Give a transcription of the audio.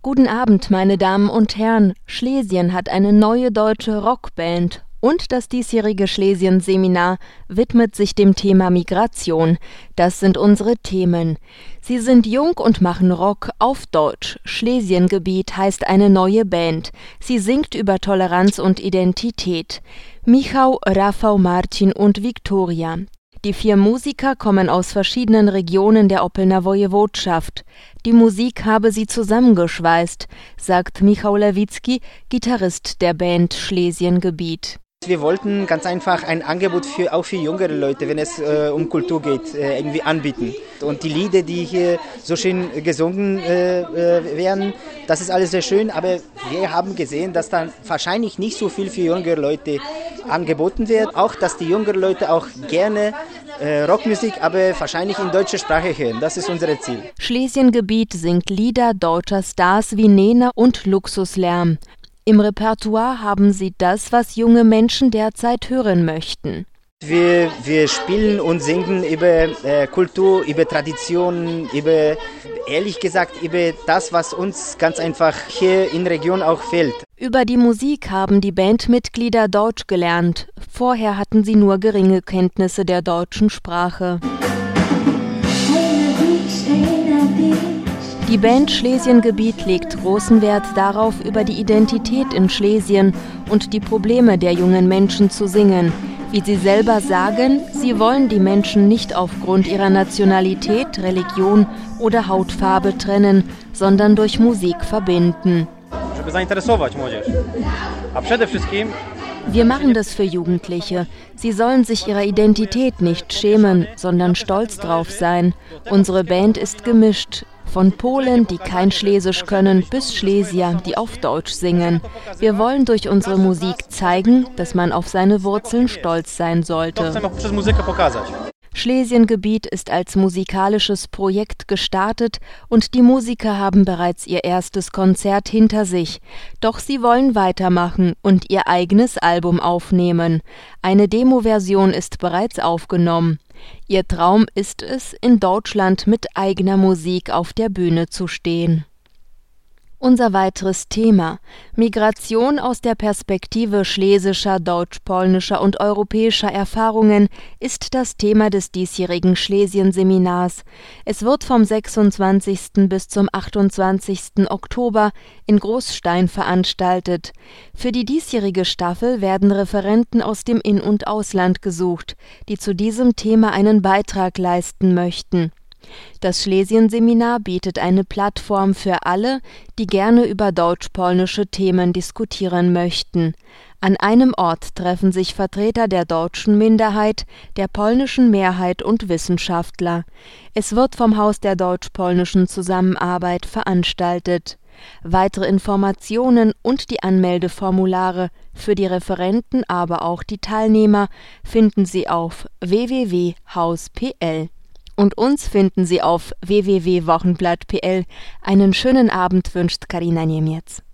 Guten Abend, meine Damen und Herren. Schlesien hat eine neue deutsche Rockband. Und das diesjährige Schlesien-Seminar widmet sich dem Thema Migration. Das sind unsere Themen. Sie sind jung und machen Rock auf Deutsch. Schlesiengebiet heißt eine neue Band. Sie singt über Toleranz und Identität. Michał, Rafał, Martin und Viktoria. Die 4 Musiker kommen aus verschiedenen Regionen der Oppelner Wojewodschaft. Die Musik habe sie zusammengeschweißt, sagt Michał Lewicki, Gitarrist der Band Schlesiengebiet. Wir wollten ganz einfach ein Angebot auch für jüngere Leute, wenn es um Kultur geht, irgendwie anbieten. Und die Lieder, die hier so schön gesungen werden, das ist alles sehr schön, aber wir haben gesehen, dass dann wahrscheinlich nicht so viel für jüngere Leute angeboten wird. Auch, dass die jüngeren Leute auch gerne Rockmusik, aber wahrscheinlich in deutscher Sprache hören. Das ist unser Ziel. Schlesiengebiet singt Lieder deutscher Stars wie Nena und Luxuslärm. Im Repertoire haben sie das, was junge Menschen derzeit hören möchten. Wir spielen und singen über Kultur, über Traditionen, ehrlich gesagt, über das, was uns ganz einfach hier in der Region auch fehlt. Über die Musik haben die Bandmitglieder Deutsch gelernt. Vorher hatten sie nur geringe Kenntnisse der deutschen Sprache. Die Band Schlesiengebiet legt großen Wert darauf, über die Identität in Schlesien und die Probleme der jungen Menschen zu singen. Wie sie selber sagen, sie wollen die Menschen nicht aufgrund ihrer Nationalität, Religion oder Hautfarbe trennen, sondern durch Musik verbinden. Wir machen das für Jugendliche. Sie sollen sich ihrer Identität nicht schämen, sondern stolz drauf sein. Unsere Band ist gemischt. Von Polen, die kein Schlesisch können, bis Schlesier, die auf Deutsch singen. Wir wollen durch unsere Musik zeigen, dass man auf seine Wurzeln stolz sein sollte. Schlesiengebiet ist als musikalisches Projekt gestartet und die Musiker haben bereits ihr erstes Konzert hinter sich. Doch sie wollen weitermachen und ihr eigenes Album aufnehmen. Eine Demo-Version ist bereits aufgenommen. Ihr Traum ist es, in Deutschland mit eigener Musik auf der Bühne zu stehen. Unser weiteres Thema: Migration aus der Perspektive schlesischer, deutsch-polnischer und europäischer Erfahrungen ist das Thema des diesjährigen Schlesien-Seminars. Es wird vom 26. bis zum 28. Oktober in Großstein veranstaltet. Für die diesjährige Staffel werden Referenten aus dem In- und Ausland gesucht, die zu diesem Thema einen Beitrag leisten möchten. Das Schlesien-Seminar bietet eine Plattform für alle, die gerne über deutsch-polnische Themen diskutieren möchten. An einem Ort treffen sich Vertreter der deutschen Minderheit, der polnischen Mehrheit und Wissenschaftler. Es wird vom Haus der deutsch-polnischen Zusammenarbeit veranstaltet. Weitere Informationen und die Anmeldeformulare für die Referenten, aber auch die Teilnehmer finden Sie auf www.haus.pl. Und uns finden Sie auf www.wochenblatt.pl. Einen schönen Abend wünscht Karina Niemiec.